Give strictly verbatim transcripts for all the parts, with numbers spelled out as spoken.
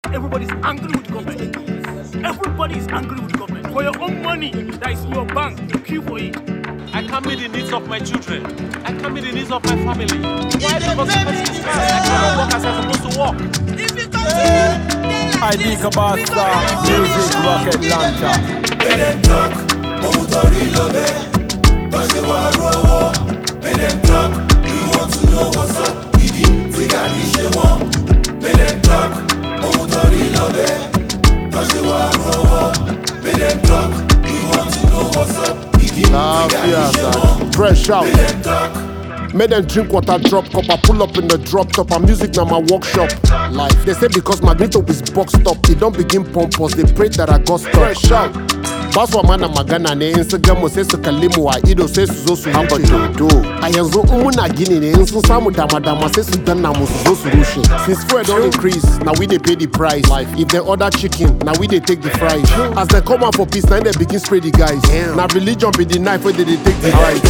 everybody's angry with government. Everybody is angry with government. For your own money that is in your bank, you queue for it. I can't meet the needs of my children. I can't meet the needs of my family. Why the consequences fast? I cannot work as I'm supposed to work. I think about music rocket launcher. Let them talk, Momutori Lobe. Cause they want to roll. Let them talk, we want to know what's up. Idi, Tiga, Nishe, one. Let them talk, Momutori Lobe. Cause they want to roll. Let them talk, we want to know what's up. Idi, Tiga, Nishe, one. Fresh out. Let them talk. Make them drink water, drop cup. I pull up in the drop top. And music now my workshop. Life. They say because Magneto is boxed up, it don't begin pompous. They pray that I got stuck. Fresh out. Baswa mana magana ne Instagram mo sai su kalli mu wa ido sai su zo su haba dodo. A yanzu in muna gini ne in sun samu dama dama sai su danna mu su zo su rushe. Since fuel don't increase, now we dey pay the price. Life. If they order chicken, now we dey take the fries. As they come out for peace, now they begin spray the guys. Now religion be the knife where they, they take the right.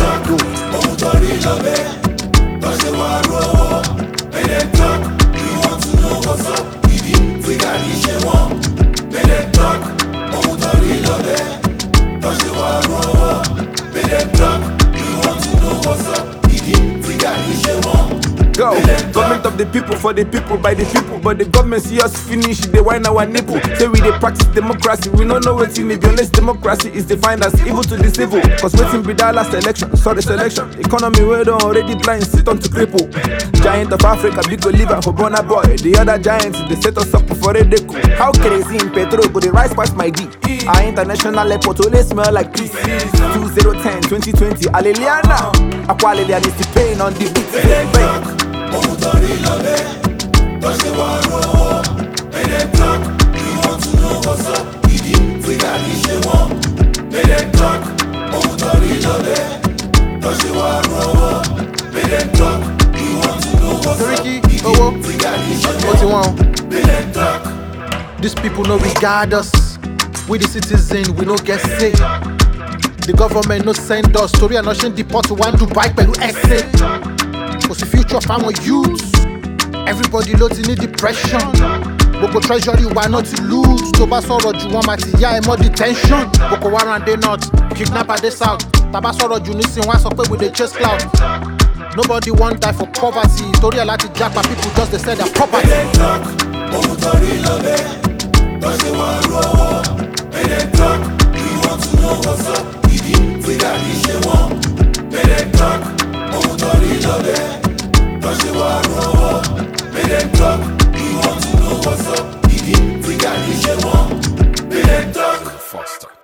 Cause they want to roll. Let them talk, we want to know what's up. Idi, Tiga, Nishe, one. Let them talk, Momutori Lobe. Cause they want to roll. Let them talk, we want to know what's up. Idi, Tiga, Nishe, one. Go, government of the people, for the people, by the people. But the government see us finish, they whine our nipple. Say we they practice democracy, we don't know what's in it. Unless democracy is defined as evil to the civil. Cause waiting be that last election, sorry selection. Economy we don't already blind, sit on to cripple. Giant of Africa, big Oliver for Burna Boy. The other giants, they set us up for a deco. How crazy in petrol, but the rise past my D. Our international airport only smell like peace. twenty ten, twenty twenty, Aleliana. Aqualelian is the pain on the beat. Momutori Lobe. Cause they want to roll. Let them talk, we want to know what's up. Idi, Tiga, Nishe, one. Let them talk, Momutori Lobe. Cause they want to roll. Let them talk, we want to know what's up. Idi, Tiga, Nishe, one. Let them talk. These people no regard us. We the citizen, we no get sick. The government no send us. Story and ocean deport to one Dubai pẹ̀lú essay. Cause the future of our youth. Everybody loads in depression. Boko treasury why not to lose? Toba sọ̀rọ̀ ju wọn ma ti yá ẹ mọ́ detention. Boko Haram dey north, kidnapper dey south. Taba sọ̀rọ̀ ju nísìn wá sọ pé we dey chase clout. Nobody wan die for poverty. Torí ẹ̀ láti japa people just dey sell their property. Let them talk, Momutori Lobe. Cause they want to roll. Let them talk, we want to know what's up. Idi, Tiga, Nishe, one. Let them talk, Momutori Lobe. Cause they want to roll. Let them talk, we want to know what's up. Idi, Tiga, Nishe, one. Let them talk. Faster.